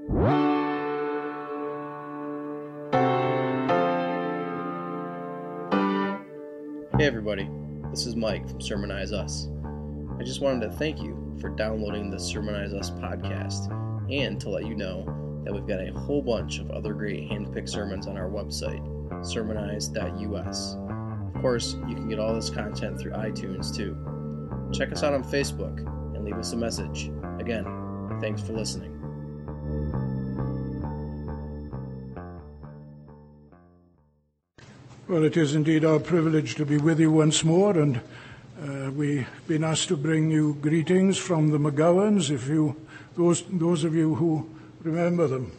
Hey everybody, this is Mike from Sermonize Us. I just wanted to thank you for downloading the Sermonize Us podcast and to let you know that we've got a whole bunch of other great hand-picked sermons on our website, sermonize.us. Of course, you can get all this content through iTunes too. Check us out on Facebook and leave us a message. Again, thanks for listening. Well, it is indeed our privilege to be with you once more, and we've been asked to bring you greetings from the McGowans, those of you who remember them.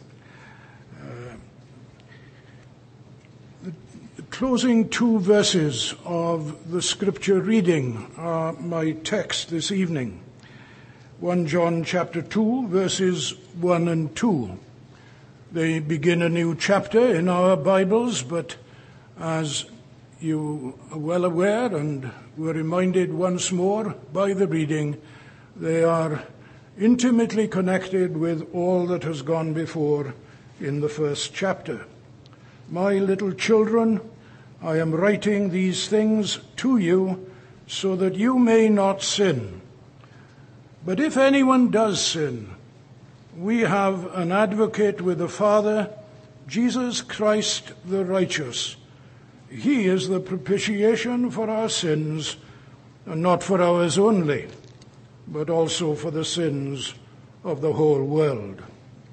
The closing two verses of the scripture reading are my text this evening. 1 John chapter 2, verses 1 and 2. They begin a new chapter in our Bibles, but as you are well aware and were reminded once more by the reading, they are intimately connected with all that has gone before in the first chapter. My little children, I am writing these things to you so that you may not sin. But if anyone does sin, we have an advocate with the Father, Jesus Christ the righteous. He is the propitiation for our sins, and not for ours only, but also for the sins of the whole world.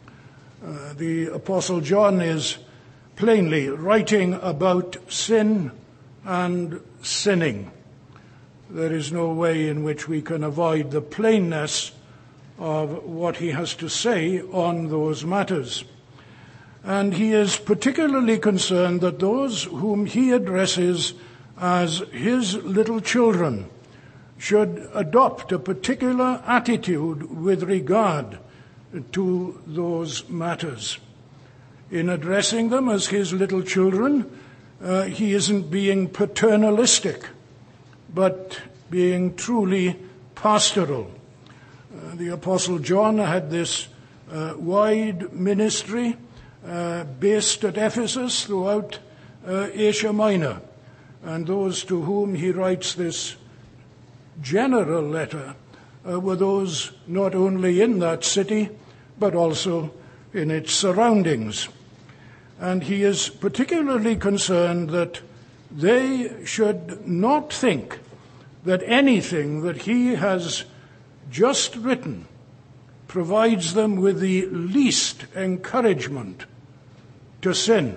The Apostle John is plainly writing about sin and sinning. There is no way in which we can avoid the plainness of what he has to say on those matters. And he is particularly concerned that those whom he addresses as his little children should adopt a particular attitude with regard to those matters. In addressing them as his little children, he isn't being paternalistic, but being truly pastoral. The Apostle John had this wide ministry based at Ephesus throughout Asia Minor. And those to whom he writes this general letter were those not only in that city, but also in its surroundings. And he is particularly concerned that they should not think that anything that he has just written provides them with the least encouragement to sin.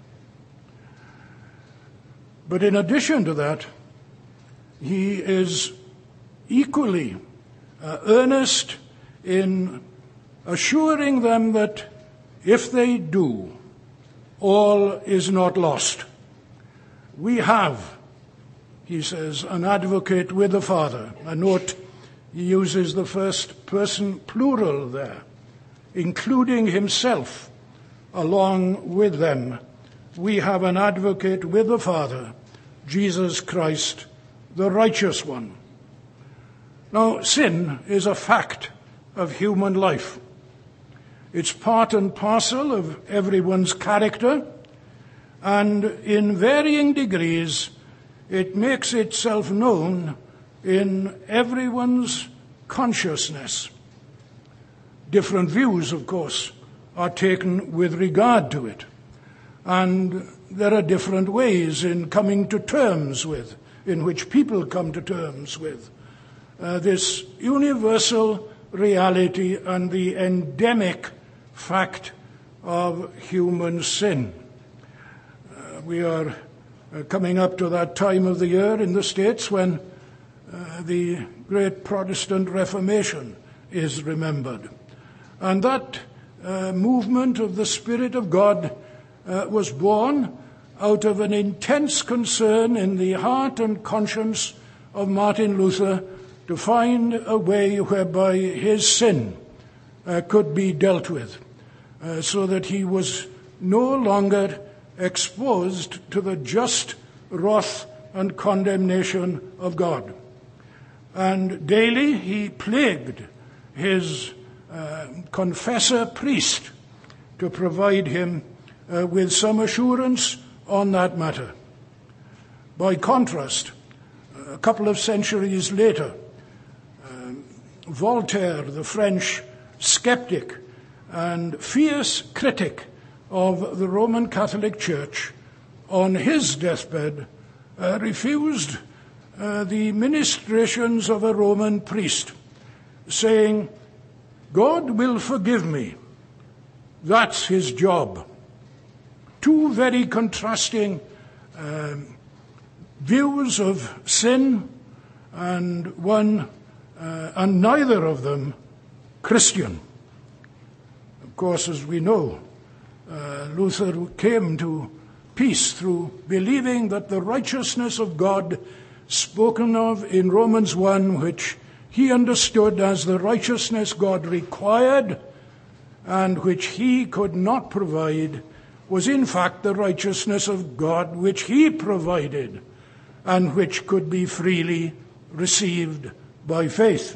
But in addition to that, he is equally earnest in assuring them that if they do, all is not lost. We have, he says, an advocate with the Father. A note, he uses the first person plural there, including himself along with them. We have an advocate with the Father, Jesus Christ, the righteous one. Now, sin is a fact of human life. It's part and parcel of everyone's character, and in varying degrees, it makes itself known in everyone's consciousness. Different views, of course, are taken with regard to it. And there are different ways in coming to terms with, in which people come to terms with, this universal reality and the endemic fact of human sin. We are coming up to that time of the year in the States when the great Protestant Reformation is remembered. And that movement of the Spirit of God was born out of an intense concern in the heart and conscience of Martin Luther to find a way whereby his sin could be dealt with, so that he was no longer exposed to the just wrath and condemnation of God. And daily he plagued his confessor priest to provide him with some assurance on that matter. By contrast, a couple of centuries later, Voltaire, the French skeptic and fierce critic of the Roman Catholic Church, on his deathbed refused the ministrations of a Roman priest, saying, "God will forgive me. That's his job." Two very contrasting views of sin, and neither of them Christian. Of course, as we know, Luther came to peace through believing that the righteousness of God spoken of in Romans 1, which he understood as the righteousness God required and which he could not provide, was in fact the righteousness of God which he provided and which could be freely received by faith.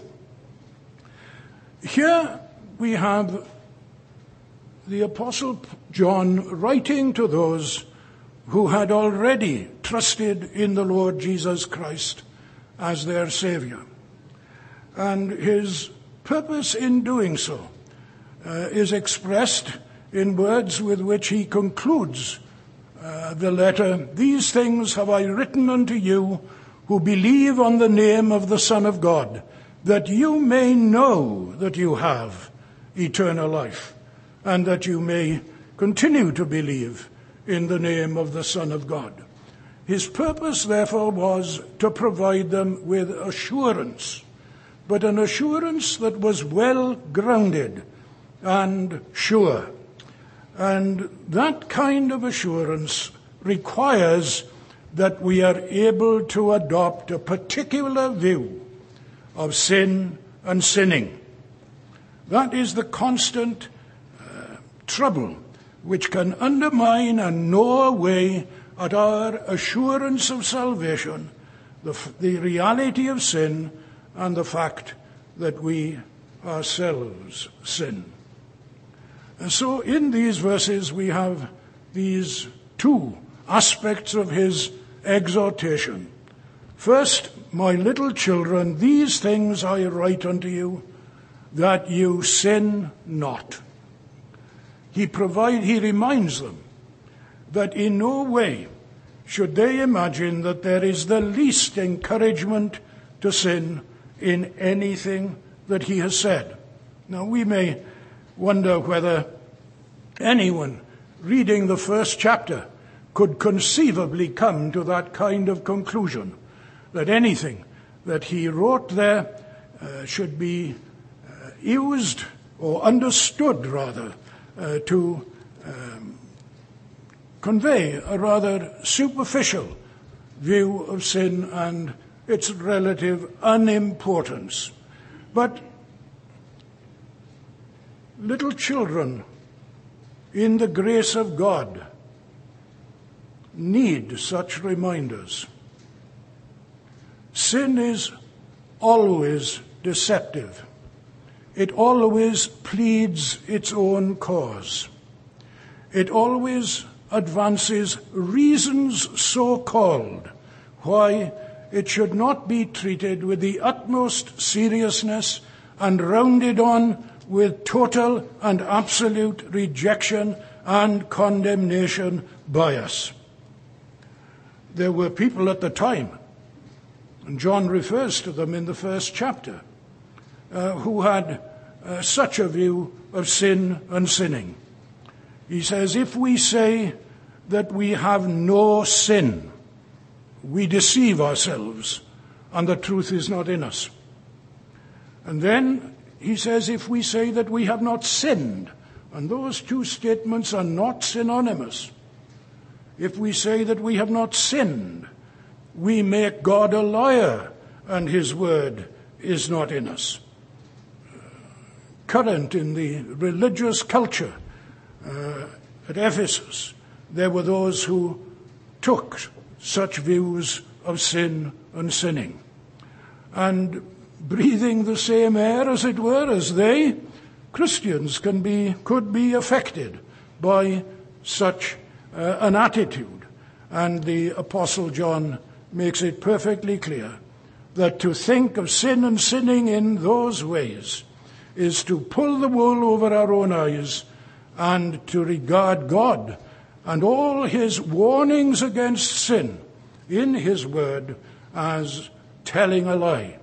Here we have the Apostle John writing to those who had already trusted in the Lord Jesus Christ as their Savior. And his purpose in doing so is expressed in words with which he concludes the letter. "These things have I written unto you who believe on the name of the Son of God, that you may know that you have eternal life, and that you may continue to believe in the name of the Son of God." His purpose, therefore, was to provide them with assurance, but an assurance that was well grounded and sure. And that kind of assurance requires that we are able to adopt a particular view of sin and sinning. That is the constant trouble which can undermine and gnaw away at our assurance of salvation, the reality of sin, and the fact that we ourselves sin. And so in these verses we have these two aspects of his exhortation. First, "My little children, these things I write unto you, that you sin not." He reminds them that in no way should they imagine that there is the least encouragement to sin in anything that he has said. Now, we may wonder whether anyone reading the first chapter could conceivably come to that kind of conclusion, that anything that he wrote there should be used or understood, rather, to convey a rather superficial view of sin and its relative unimportance. But little children, in the grace of God, need such reminders. Sin is always deceptive. It always pleads its own cause. It always advances reasons so called why it should not be treated with the utmost seriousness and rounded on with total and absolute rejection and condemnation by us. There were people at the time, and John refers to them in the first chapter, who had such a view of sin and sinning. He says, "If we say that we have no sin, we deceive ourselves, and the truth is not in us." And then he says, "If we say that we have not sinned," and those two statements are not synonymous. If we say that we have not sinned, we make God a liar, and his word is not in us. Current in the religious culture at Ephesus, there were those who took such views of sin and sinning. And breathing the same air, as it were, as they, Christians could be affected by such an attitude. And the Apostle John makes it perfectly clear that to think of sin and sinning in those ways is to pull the wool over our own eyes and to regard God and all his warnings against sin in his word as telling a lie.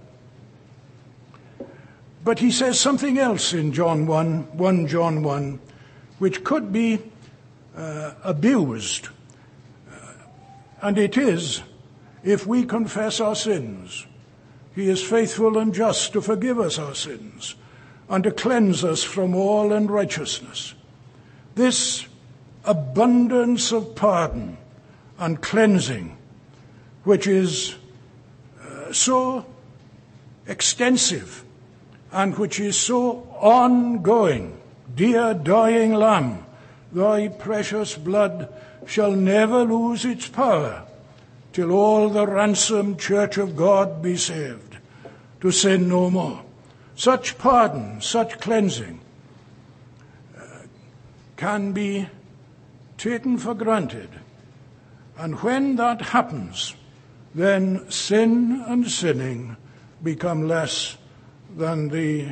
But he says something else in John 1 John 1, which could be abused. And it is, if we confess our sins, he is faithful and just to forgive us our sins and to cleanse us from all unrighteousness. This abundance of pardon and cleansing, which is so extensive and which is so ongoing. Dear dying Lamb, thy precious blood shall never lose its power till all the ransomed church of God be saved, to sin no more. Such pardon, such cleansing can be taken for granted. And when that happens, then sin and sinning become less than the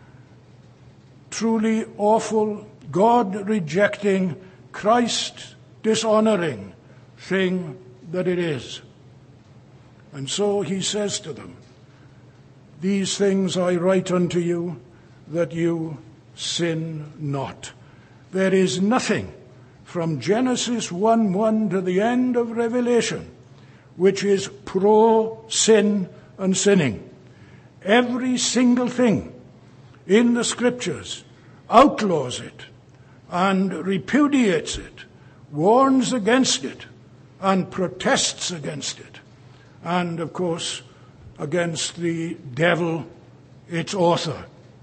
truly awful, God-rejecting, Christ-dishonoring thing that it is. And so he says to them, these things I write unto you, that you sin not. There is nothing from Genesis 1:1 to the end of Revelation which is pro-sin and sinning. Every single thing in the Scriptures outlaws it and repudiates it, warns against it, and protests against it. And, of course, against the devil, its author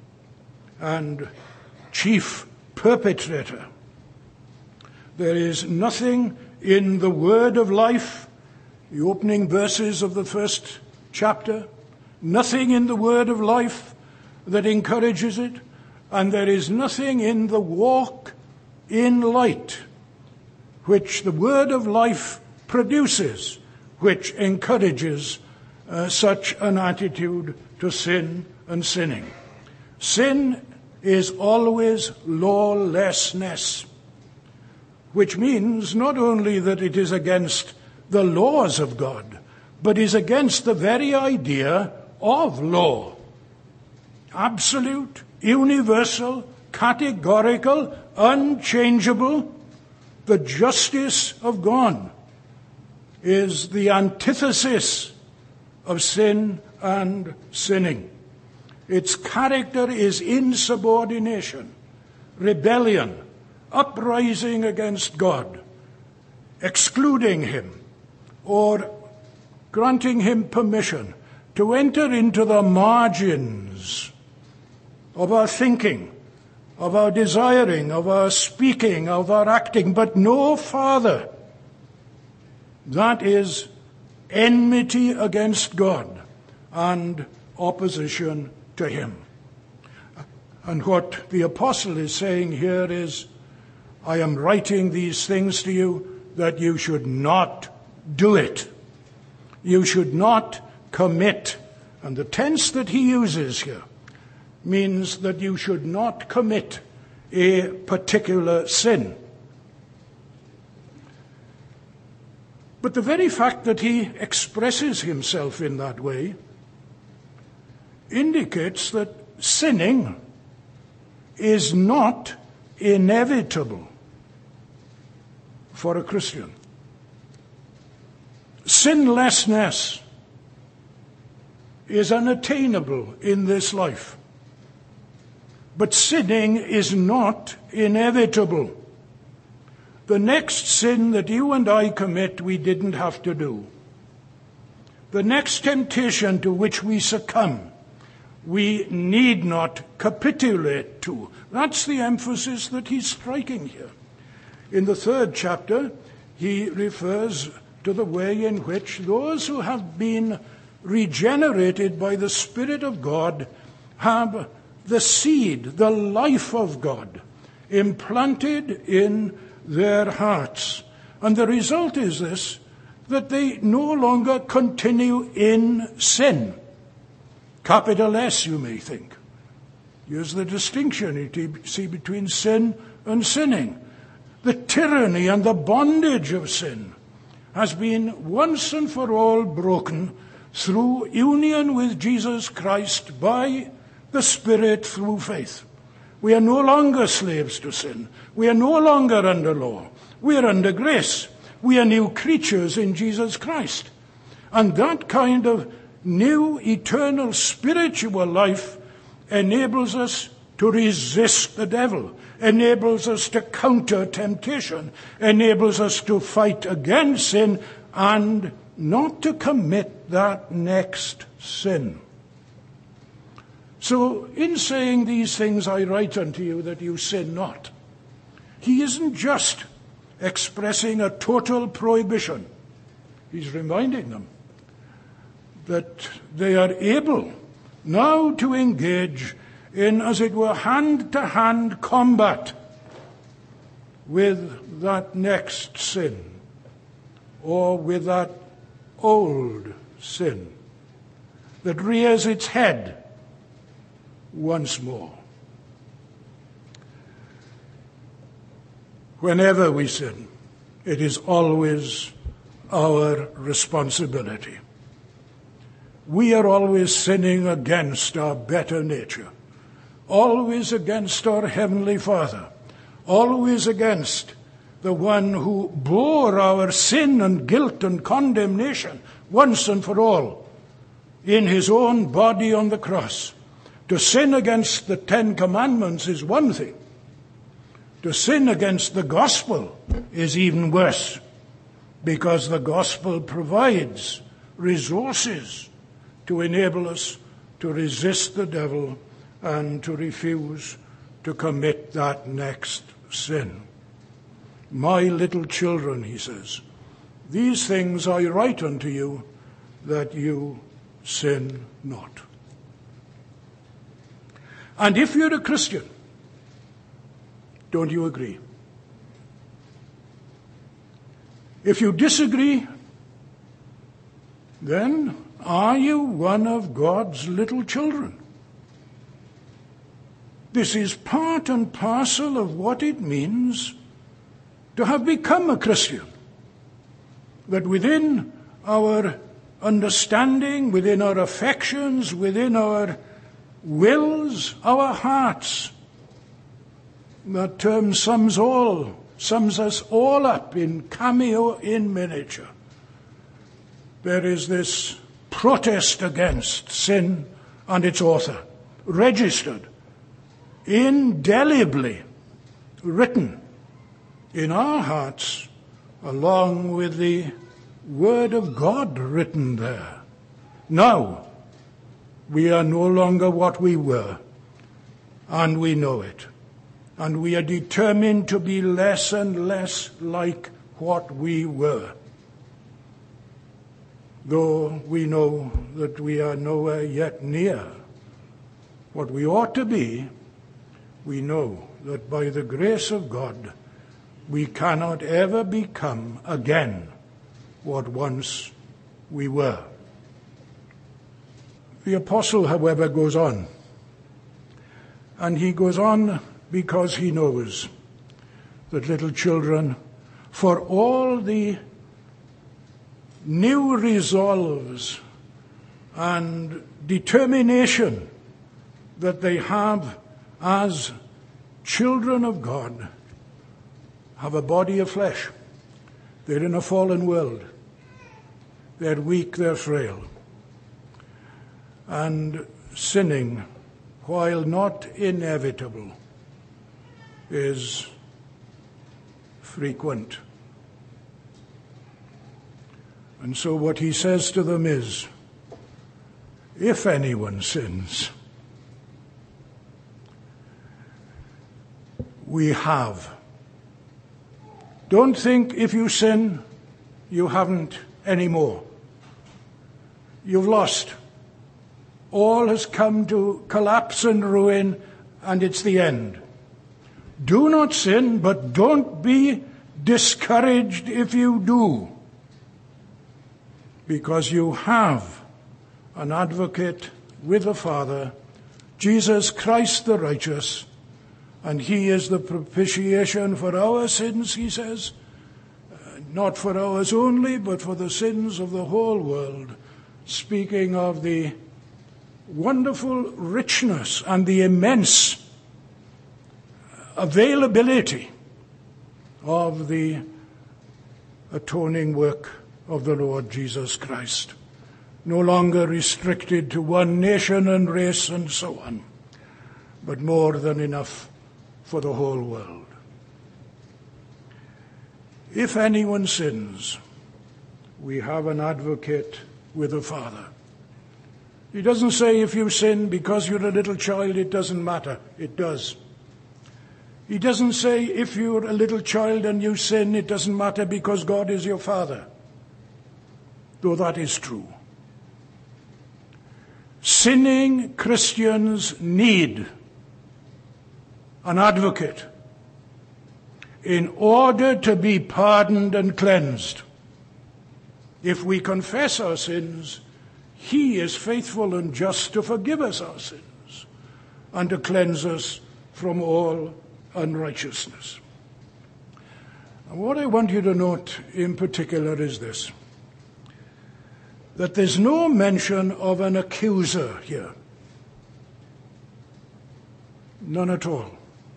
and chief perpetrator. There is nothing in the word of life, the opening verses of the first chapter, nothing in the word of life that encourages it, and there is nothing in the walk in light which the word of life produces, which encourages such an attitude to sin and sinning. Sin is always lawlessness, which means not only that it is against the laws of God, but is against the very idea of law. Absolute, universal, categorical, unchangeable. The justice of God is the antithesis of sin and sinning. Its character is insubordination, rebellion, uprising against God, excluding him, or granting him permission to enter into the margins of our thinking, of our desiring, of our speaking, of our acting, but no farther. That is enmity against God and opposition to him. And what the apostle is saying here is, I am writing these things to you that you should not do it. You should not commit. And the tense that he uses here means that you should not commit a particular sin. But the very fact that he expresses himself in that way indicates that sinning is not inevitable for a Christian. Sinlessness is unattainable in this life. But sinning is not inevitable. The next sin that you and I commit, we didn't have to do. The next temptation to which we succumb, we need not capitulate to. That's the emphasis that he's striking here. In the 3rd chapter, he refers to the way in which those who have been regenerated by the Spirit of God have the seed, the life of God implanted in their hearts. And the result is this, that they no longer continue in sin. Capital S, you may think. Here's the distinction you see between sin and sinning. The tyranny and the bondage of sin has been once and for all broken through union with Jesus Christ by the Spirit through faith. We are no longer slaves to sin. We are no longer under law. We are under grace. We are new creatures in Jesus Christ. And that kind of new eternal spiritual life enables us to resist the devil, enables us to counter temptation, enables us to fight against sin and not to commit that next sin. So in saying these things I write unto you that you sin not, he isn't just expressing a total prohibition. He's reminding them that they are able now to engage in, as it were, hand-to-hand combat with that next sin, or with that old sin that rears its head once more. Whenever we sin, it is always our responsibility. We are always sinning against our better nature, always against our Heavenly Father, always against the one who bore our sin and guilt and condemnation once and for all in his own body on the cross. To sin against the 10 Commandments is one thing. To sin against the gospel is even worse, because the gospel provides resources to enable us to resist the devil and to refuse to commit that next sin. My little children, he says, these things I write unto you, that you sin not. And if you're a Christian, don't you agree? If you disagree, then are you one of God's little children? This is part and parcel of what it means to have become a Christian. That within our understanding, within our affections, within our wills, our hearts, that term sums us all up in cameo in miniature. There is this protest against sin and its author, registered, indelibly written in our hearts, along with the Word of God written there. Now, we are no longer what we were, and we know it. And we are determined to be less and less like what we were. Though we know that we are nowhere yet near what we ought to be, we know that by the grace of God, we cannot ever become again what once we were. The apostle, however, goes on. And he goes on because he knows that little children, for all the new resolves and determination that they have as children of God, have a body of flesh. They're in a fallen world. They're weak, they're frail. And sinning, while not inevitable, is frequent. And so what he says to them is, if anyone sins, we have. Don't think if you sin, you haven't any more. You've lost. All has come to collapse and ruin, and it's the end. Do not sin, but don't be discouraged if you do, because you have an advocate with the Father, Jesus Christ the righteous, and he is the propitiation for our sins, he says, not for ours only, but for the sins of the whole world, speaking of the wonderful richness and the immense availability of the atoning work of the Lord Jesus Christ, no longer restricted to one nation and race and so on, but more than enough for the whole world. If anyone sins, we have an advocate with the Father. He doesn't say if you sin because you're a little child, it doesn't matter. It does. He doesn't say if you're a little child and you sin, it doesn't matter because God is your Father, though that is true. Sinning Christians need an advocate in order to be pardoned and cleansed. If we confess our sins, he is faithful and just to forgive us our sins and to cleanse us from all unrighteousness. And what I want you to note in particular is this, that there's no mention of an accuser here. None at all.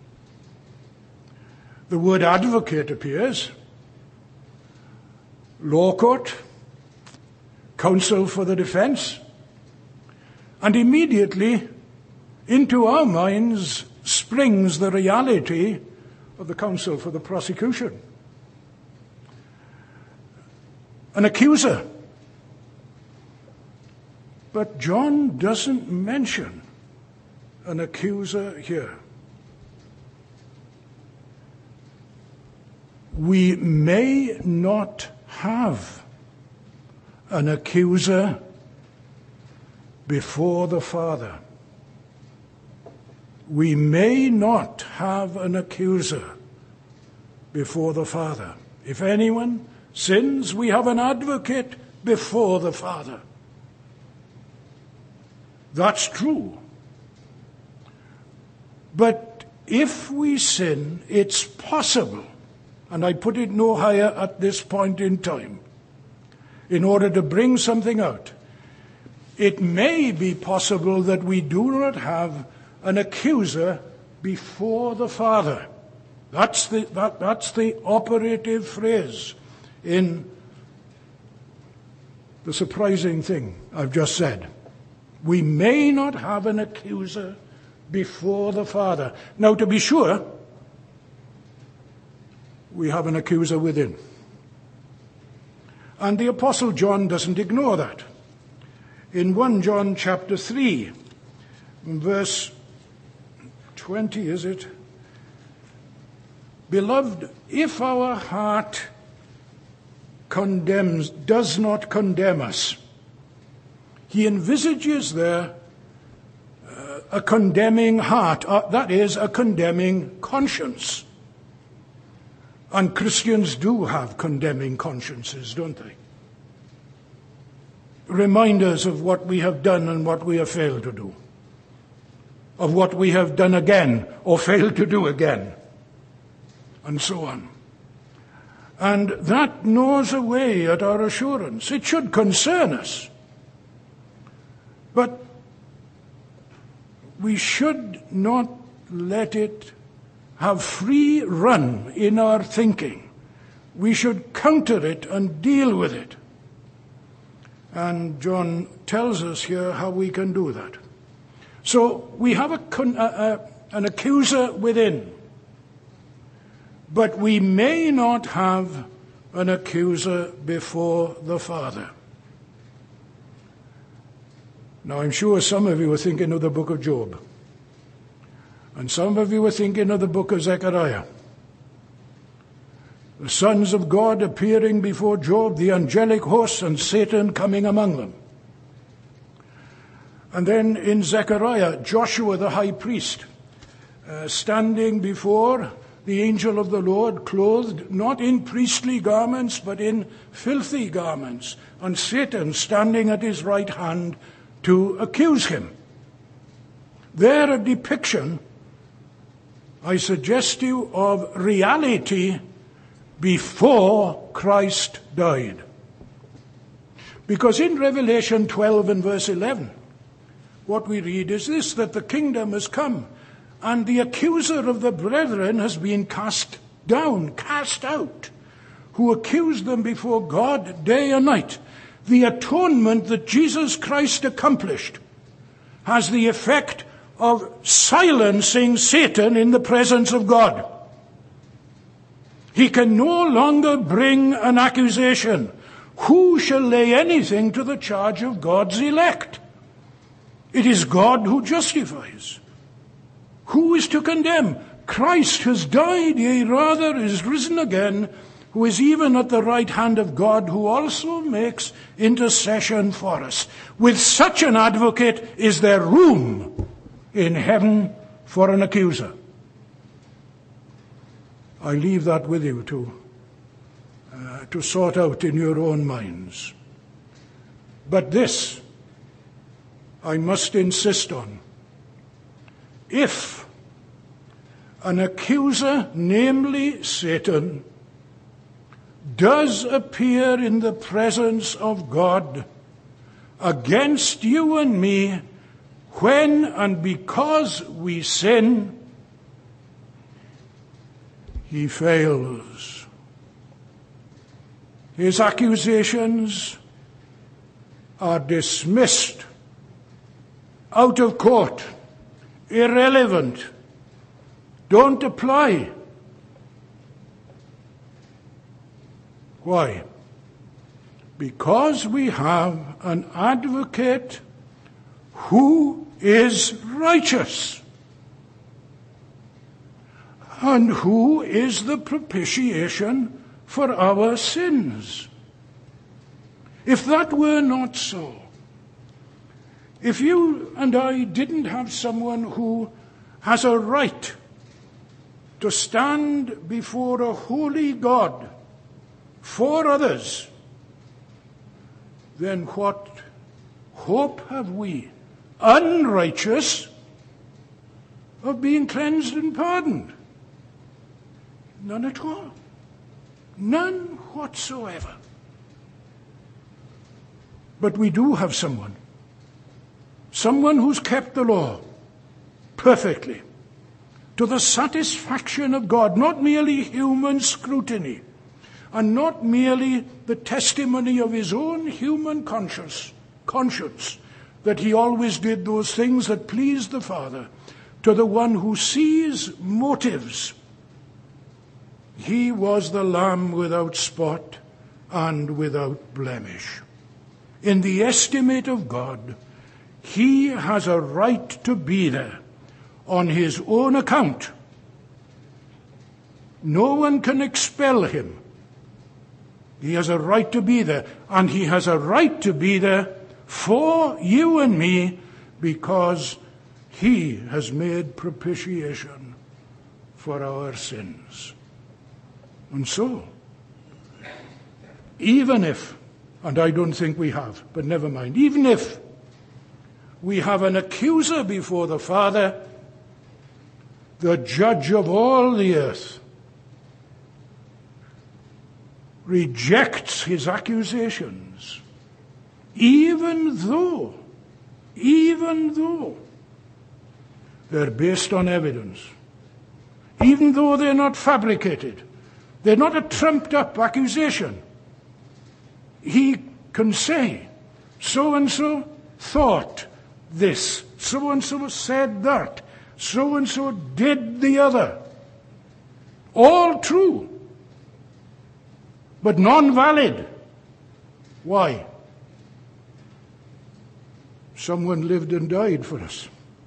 The word advocate appears, law court, counsel for the defense, and immediately into our minds springs the reality of the counsel for the prosecution. An accuser. But John doesn't mention an accuser here. We may not have an accuser before the Father. We may not have an accuser before the Father. If anyone sins, we have an advocate before the Father. That's true. But if we sin, it's possible, and I put it no higher at this point in time, in order to bring something out. It may be possible that we do not have an accuser before the Father. That's the operative phrase in the surprising thing I've just said. We may not have an accuser before the Father. Now, to be sure, we have an accuser within. And the Apostle John doesn't ignore that. In 1 John chapter 3, verse 20, is it? Beloved, if our heart does not condemn us, he envisages there a condemning heart, that is, a condemning conscience. And Christians do have condemning consciences, don't they? Reminders of what we have done and what we have failed to do, of what we have done again or failed to do again, and so on. And that gnaws away at our assurance. It should concern us. But we should not let it have free run in our thinking. We should counter it and deal with it. And John tells us here how we can do that. So we have an accuser within, but we may not have an accuser before the Father. Now, I'm sure some of you are thinking of the book of Job. And some of you are thinking of the book of Zechariah. The sons of God appearing before Job, the angelic hosts, and Satan coming among them. And then in Zechariah, Joshua the high priest standing before the angel of the Lord, clothed not in priestly garments, but in filthy garments, and Satan standing at his right hand to accuse him. There, a depiction, I suggest to you, of reality before Christ died. Because in Revelation 12 and verse 11, what we read is this, that the kingdom has come, and the accuser of the brethren has been cast down, cast out, who accused them before God day and night. The atonement that Jesus Christ accomplished has the effect of silencing Satan in the presence of God. He can no longer bring an accusation. Who shall lay anything to the charge of God's elect? It is God who justifies. Who is to condemn? Christ has died, yea, rather is risen again, who is even at the right hand of God, who also makes intercession for us. With such an advocate is there room in heaven for an accuser. I leave that with you to sort out in your own minds. But this I must insist on. If an accuser, namely Satan, does appear in the presence of God against you and me when and because we sin, he fails. His accusations are dismissed, out of court, irrelevant, don't apply. Why? Because we have an advocate who is righteous and who is the propitiation for our sins. If that were not so, if you and I didn't have someone who has a right to stand before a holy God for others, then what hope have we, unrighteous, of being cleansed and pardoned? None at all. None whatsoever. But we do have someone who's kept the law perfectly, to the satisfaction of God, not merely human scrutiny, and not merely the testimony of his own human conscience, that he always did those things that pleased the Father, to the one who sees motives. He was the Lamb without spot and without blemish. In the estimate of God, he has a right to be there on his own account. No one can expel him. He has a right to be there, and he has a right to be there for you and me because he has made propitiation for our sins. And so, even if, and I don't think we have, but never mind, even if we have an accuser before the Father, the judge of all the earth rejects his accusations, even though they're based on evidence, even though they're not fabricated, they're not a trumped-up accusation. He can say, so-and-so thought this, so-and-so said that, so-and-so did the other. All true, but non-valid. Why? Someone lived and died for us.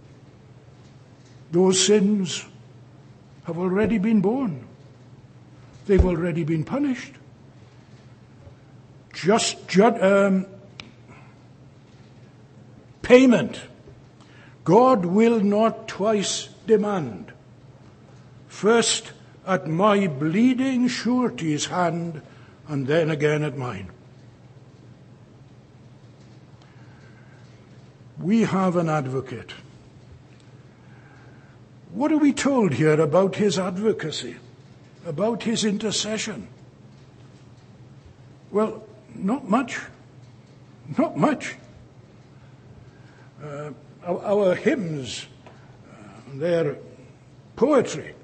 Those sins have already been borne. They've already been punished. Payment. God will not twice demand. first at my bleeding surety's hand, and then again at mine. We have an advocate. What are we told here about his advocacy, about his intercession? Well, not much. Not much. Our hymns, their poetry,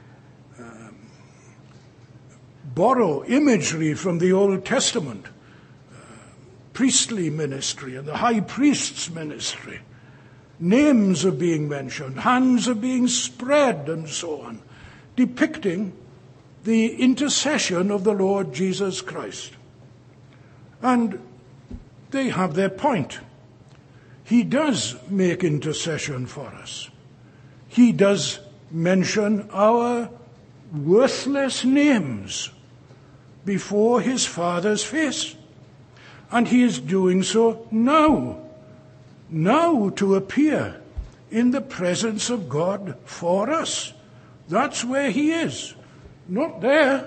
borrow imagery from the Old Testament, priestly ministry and the high priest's ministry. Names are being mentioned, hands are being spread, and so on, depicting the intercession of the Lord Jesus Christ. And they have their point. He does make intercession for us. He does mention our worthless names before his Father's face. And he is doing so now to appear in the presence of God for us. That's where he is, not there.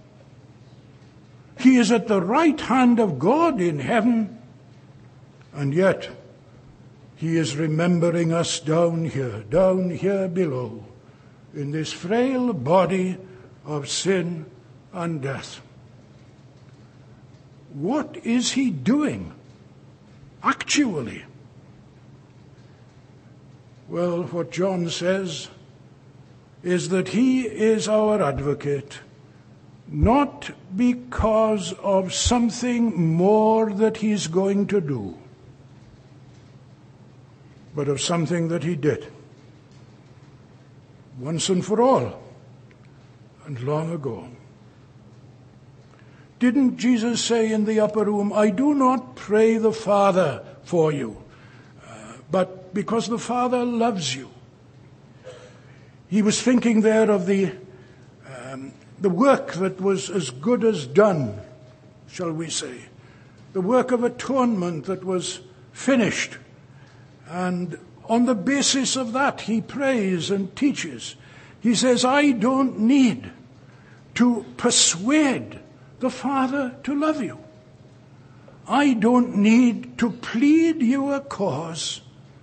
He is at the right hand of God in heaven, and yet he is remembering us down here below, in this frail body of sin and death. What is he doing, actually? Well, what John says is that he is our advocate, not because of something more that he's going to do, but of something that he did once and for all and long ago. Didn't Jesus say in the upper room, I do not pray the Father for you, but because the Father loves you? He was thinking there of the work that was as good as done, shall we say, the work of atonement that was finished. And on the basis of that, he prays and teaches. He says, I don't need to persuade the Father to love you. I don't need to plead your cause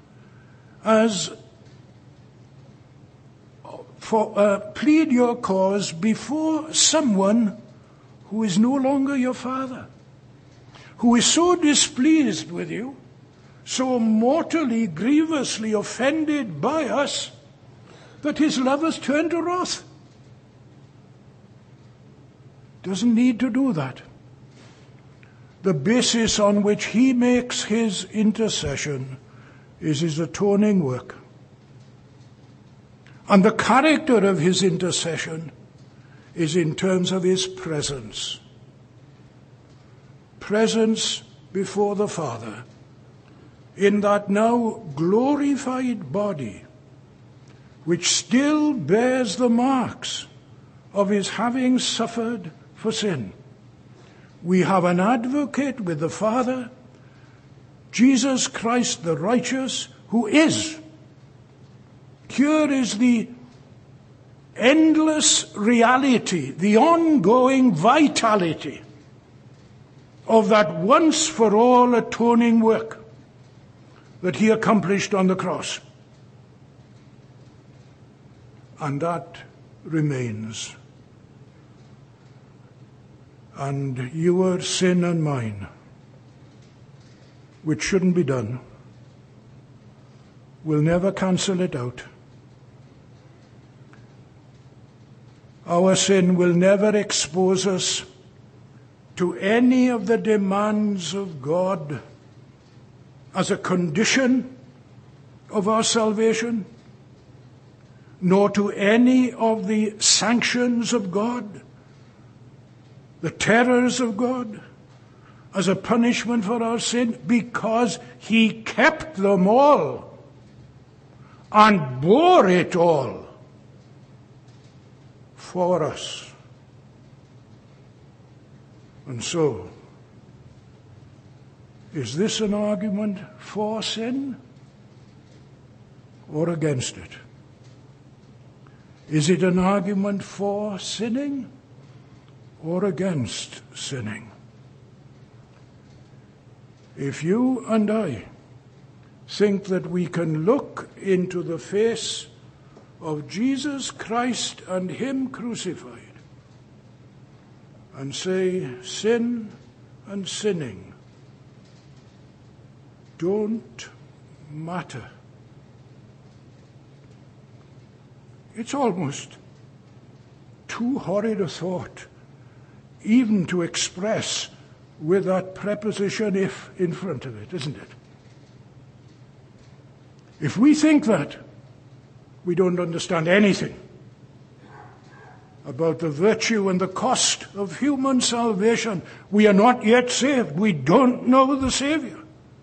plead your cause before someone who is no longer your Father, who is so displeased with you, so mortally, grievously offended by us, that his love has turned to wrath. Doesn't need to do that. The basis on which he makes his intercession is his atoning work. And the character of his intercession is in terms of his presence. Presence before the Father in that now glorified body, which still bears the marks of his having suffered for sin. We have an advocate with the Father, Jesus Christ the righteous, who is. Here is the endless reality, the ongoing vitality of that once for all atoning work that he accomplished on the cross. And that remains. And your sin and mine, which shouldn't be done, will never cancel it out. Our sin will never expose us to any of the demands of God as a condition of our salvation, nor to any of the sanctions of God, the terrors of God, as a punishment for our sin, because he kept them all and bore it all for us. And so, is this an argument for sin or against it? Is it an argument for sinning or against sinning? If you and I think that we can look into the face of Jesus Christ and Him crucified and say sin and sinning don't matter, it's almost too horrid a thought even to express with that preposition if in front of it, isn't it? If we think that, we don't understand anything about the virtue and the cost of human salvation. We are not yet saved. We don't know the Savior.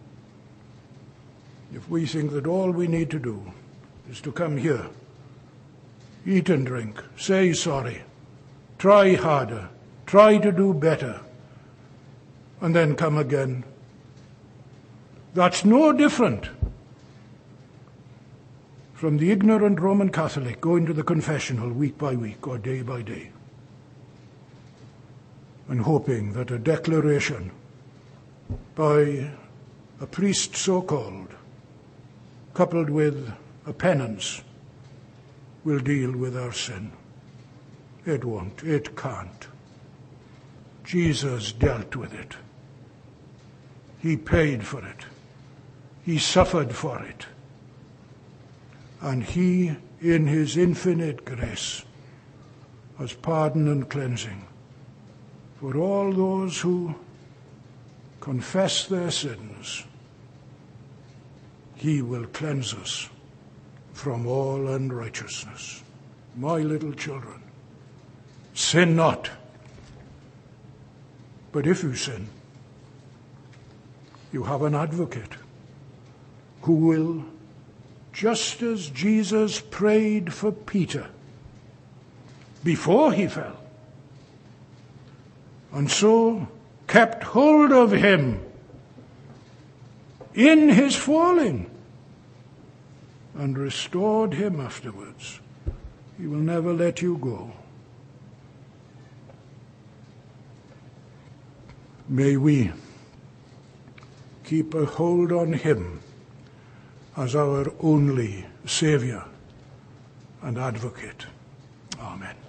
If we think that all we need to do is to come here, eat and drink, say sorry, try harder, try to do better, and then come again, that's no different from the ignorant Roman Catholic going to the confessional week by week or day by day and hoping that a declaration by a priest so-called, coupled with a penance, will deal with our sin. It won't. It can't. Jesus dealt with it. He paid for it. He suffered for it. And He, in His infinite grace, has pardon and cleansing for all those who confess their sins. He will cleanse us from all unrighteousness. My little children, sin not. But if you sin, you have an advocate who will, just as Jesus prayed for Peter before he fell, and so kept hold of him in his falling and restored him afterwards. He will never let you go. May we keep a hold on Him as our only Savior and Advocate. Amen.